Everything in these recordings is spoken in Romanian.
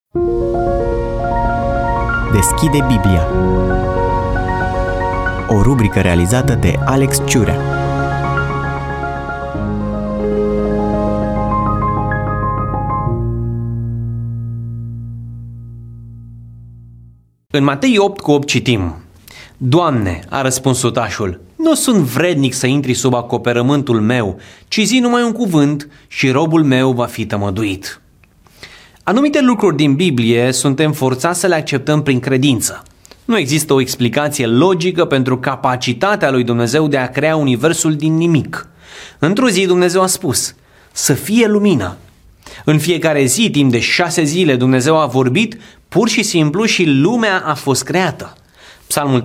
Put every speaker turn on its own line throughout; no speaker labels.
Deschide Biblia. O rubrică realizată de Alex Ciurea.
În Matei 8:8 citim: Doamne, a răspuns sutașul, nu sunt vrednic să intri sub acoperământul meu, ci zi numai un cuvânt și robul meu va fi tămăduit. Anumite lucruri din Biblie suntem forțați să le acceptăm prin credință. Nu există o explicație logică pentru capacitatea lui Dumnezeu de a crea universul din nimic. Într-o zi Dumnezeu a spus: să fie lumină. În fiecare zi, timp de 6 zile, Dumnezeu a vorbit pur și simplu și lumea a fost creată. Psalmul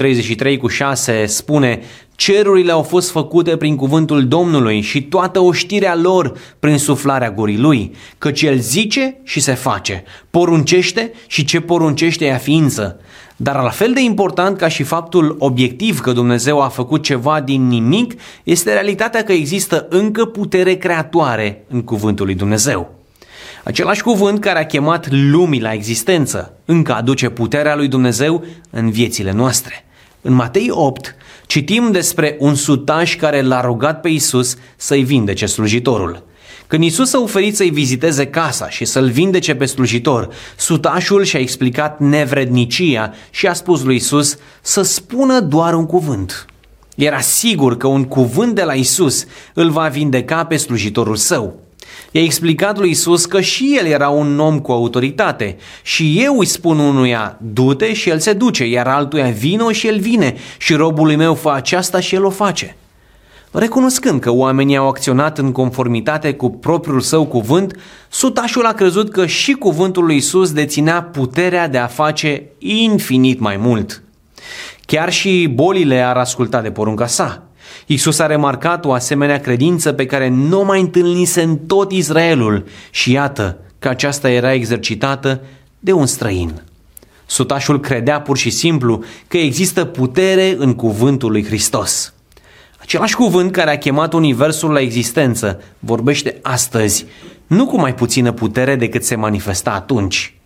33:6 spune: cerurile au fost făcute prin cuvântul Domnului și toată oștirea lor prin suflarea gurii lui, căci el zice și se face, poruncește și ce poruncește ea ființă. Dar la fel de important ca și faptul obiectiv că Dumnezeu a făcut ceva din nimic, este realitatea că există încă putere creatoare în cuvântul lui Dumnezeu. Același cuvânt care a chemat lumii la existență încă aduce puterea lui Dumnezeu în viețile noastre. În Matei 8 citim despre un sutaș care l-a rugat pe Iisus să-i vindece slujitorul. Când Iisus a oferit să-i viziteze casa și să-l vindece pe slujitor, sutașul și-a explicat nevrednicia și a spus lui Iisus să spună doar un cuvânt. Era sigur că un cuvânt de la Iisus îl va vindeca pe slujitorul său. I-a explicat lui Iisus că și el era un om cu autoritate și eu îi spun unuia du-te și el se duce, iar altuia vino și el vine și robului meu fă aceasta și el o face. Recunoscând că oamenii au acționat în conformitate cu propriul său cuvânt, sutașul a crezut că și cuvântul lui Iisus deținea puterea de a face infinit mai mult. Chiar și bolile ar asculta de porunca sa. Iisus a remarcat o asemenea credință pe care nu mai întâlnise în tot Israelul și iată că aceasta era exercitată de un străin. Sutașul credea pur și simplu că există putere în cuvântul lui Hristos. Același cuvânt care a chemat universul la existență vorbește astăzi, nu cu mai puțină putere decât se manifesta atunci.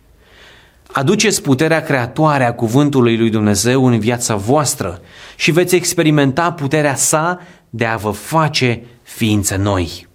Aduceți puterea creatoare a cuvântului lui Dumnezeu în viața voastră și veți experimenta puterea sa de a vă face ființe noi.